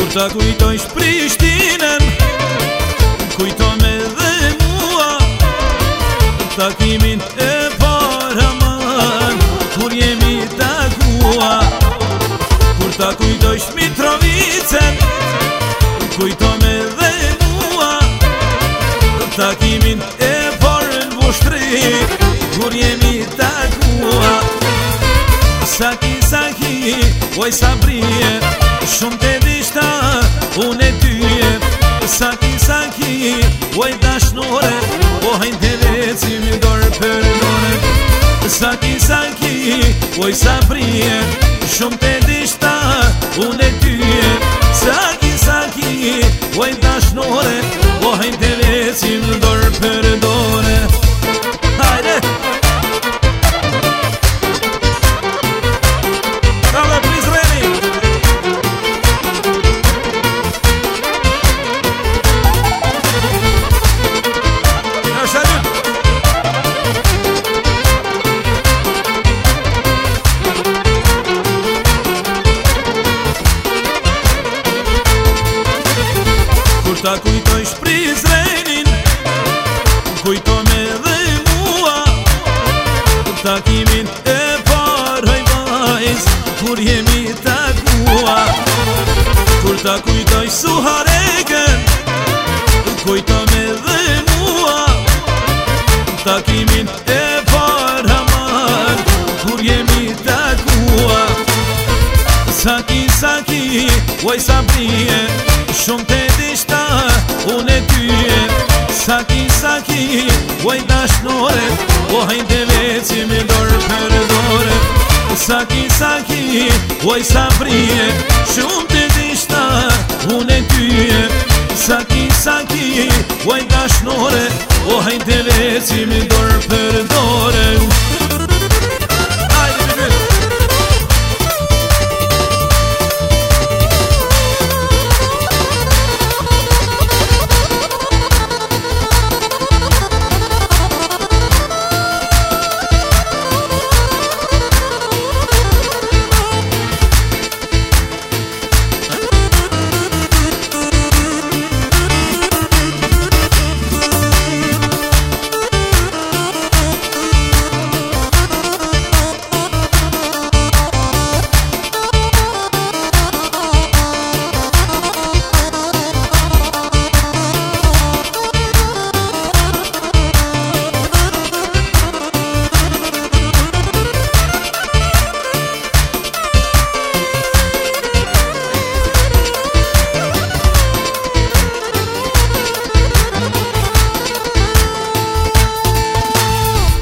Ta kujtojsh Prishtinën, kujtome dhe mua takimin e paraman kur jemi takua. Kur ta kujtojsh Mitrovicën, kujtome dhe mua takimin e parën Vushtri kur jemi takua. Saki, saki, oj sa brije, shumë të dishta unë e tyje. Saki, saki, oj dashnore, o hajnë të vecim dorë për dorë. Saki, saki, oj sa brije, shumë të dishta unë e tyje. Saki, saki, oj dashnore, o hajnë të vecim dorë për dorë. Hajde! Ta kujtojsh Prizrenin, kujtome dhe mua takimin e parë vajz kur jemi takua. Kur ta kujtojsh Suhareken, kujtome dhe mua takimin e parë aman kur jemi takua. Saki, saki, oj sa brije, shumë të dishta unë e tyje. Saki, saki, oj dashnore, o hajnë të vecim dorë për dorë. Saki, saki, oj sa brije, shumë të dishta unë e tyje. Saki, saki, oj dashnore, o hajnë të vecim dorë për dorë.